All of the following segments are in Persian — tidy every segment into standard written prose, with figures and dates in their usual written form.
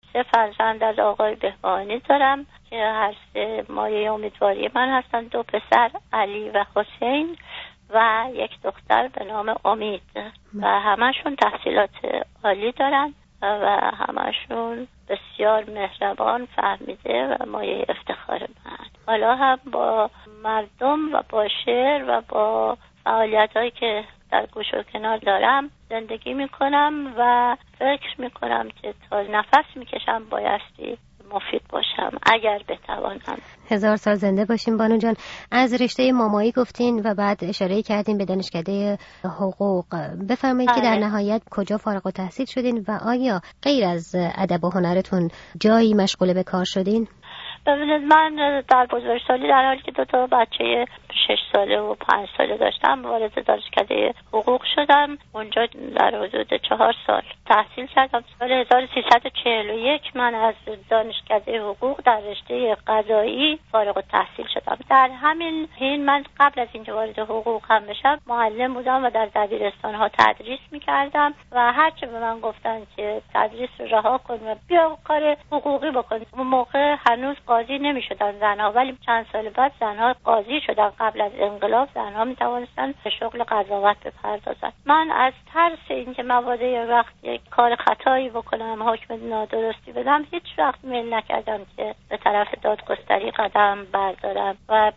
3 فرزند از آقای بهبانی دارم که هر 3 مایه امیدواری من هستن. 2 پسر علی و حسین و 1 دختر به نام امید و همشون تحصیلات عالی دارن و همشون بسیار مهربان، فهمیده و مایه افتخار من. حالا هم با مردم و با شعر و با فعالیت‌هایی که در گوش و کنار دارم زندگی میکنم و فکر میکنم که تا نفس میکشم بایستی مفید باشم اگر بتوانم. 1000 سال زنده باشیم بانو جان. از رشته مامایی گفتین و بعد اشاره کردین به دانشکده حقوق. بفرمایید که در نهایت کجا فارغ التحصیل شدین و آیا غیر از ادب و هنرتون جایی مشغول به کار شدین؟ ببینید من در بزرگسالی در حالی که 2 بچه 6 ساله و 5 ساله داشتم وارد دانشکده حقوق شدم. اونجا در حدود 4 سال تحصیل کردم. سال 1341 من از دانشکده حقوق در رشته قضایی فارغ التحصیل شدم. در همین حین من قبل از اینکه وارد حقوق هم بشم معلم بودم و در دبیرستان‌ها تدریس می‌کردم و هرچه به من گفتن که تدریس رو رها کن و بیا کار حقوقی بکن. اون موقع هنوز قاضی نمی‌شدن زن‌ها، ولی چند سال بعد زن‌ها قاضی شدن. قبل از انقلاب زن‌ها می‌توانستن به شغل قضاوت بپردازن. من از ترس اینکه مبادا وقت یک کار خطایی بکنم، حکم نادرستی بدم، هیچ وقت میل نکردم که به طرف دادگستری قدم بردارم و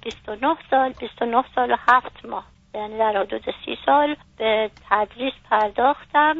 29 سال و 7 ماه یعنی در حدود 30 سال به تدریس پرداختم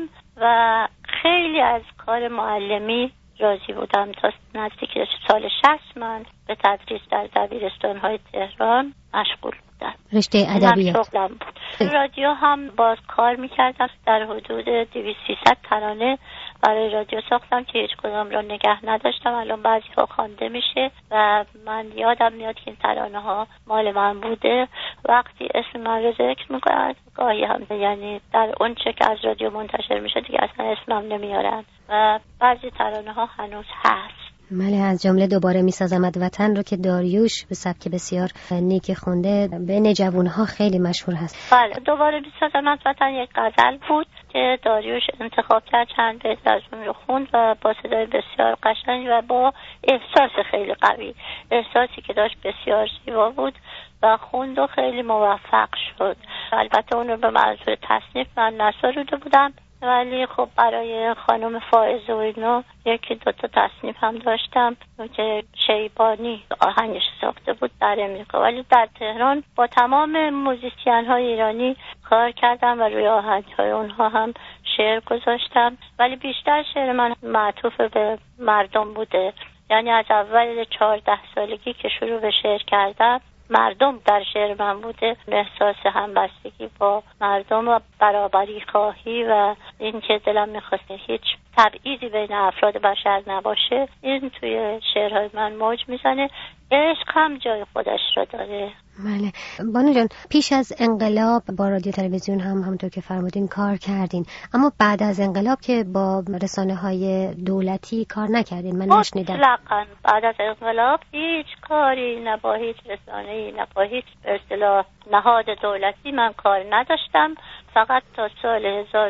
و خیلی از کار معلمی راضی بودم. تا نزدیک سال 60 من به تدریس در دبیرستان‌های تهران مشغول بودم. رشته ادبیات بود. رادیو هم باز کار می‌کردم. در حدود 200-300 ترانه برای رادیو ساختم که هیچ کدام را نگه نداشتم. الان بعضی‌ها خوانده میشه و من یادم میاد که این ترانه‌ها مال من بوده. وقتی اسم من رو ذکر می‌کنن گاهی هم یعنی در اون چه که از رادیو منتشر میشه دیگه اصلا اسمم نمیارن و بعضی ترانه‌ها هنوز هست. بله، از جمله دوباره میسازمت وطن رو که داریوش به سبک بسیار نیک خونده بین جوانها خیلی مشهور هست. بله، دوباره میسازمت وطن یک غزل بود که داریوش انتخاب کرد، چند بیت از اون رو خوند و با صدای بسیار قشنگ و با احساس خیلی قوی، احساسی که داشت بسیار زیبا بود و خوند و خیلی موفق شد. البته اون رو به منظور تصنیف من نساریده بودم، ولی خب برای خانم فائزه و اینو 1-2 تا تصنیف هم داشتم که شیبانی آهنگش ساخته بود در امریکا، ولی در تهران با تمام موزیسین های ایرانی کار کردم و روی آهنگ های اونها هم شعر گذاشتم، ولی بیشتر شعر من معطوف به مردم بوده. یعنی از اول 14 سالگی که شروع به شعر کردم مردم در شعر من بوده. احساس همبستگی با مردم و برابری خواهی و اینکه دلم میخواسته هیچ تبعیضی بین افراد بشر نباشه، این توی شعرهای من موج میزنه. عشق هم جای خودش رو داره. بله بانو جان، پیش از انقلاب با رادیو تلویزیون هم همونطور که فرمودین کار کردین، اما بعد از انقلاب که با رسانه‌های دولتی کار نکردین؟ من نشنیدم. مطلقاً بعد از انقلاب هیچ کاری نه با هیچ رسانه‌ای نه با هیچ به اصطلاح نهاد دولتی من کار نداشتم. فقط تا سال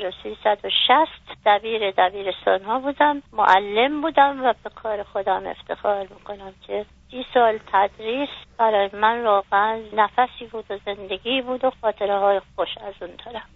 1360 دبیرستان‌ها بودم، معلم بودم و به کار خودم افتخار میکنم که 30 سال تدریس برای من واقعا نفسی بود و زندگی بود و خاطره های خوش از اون دارم.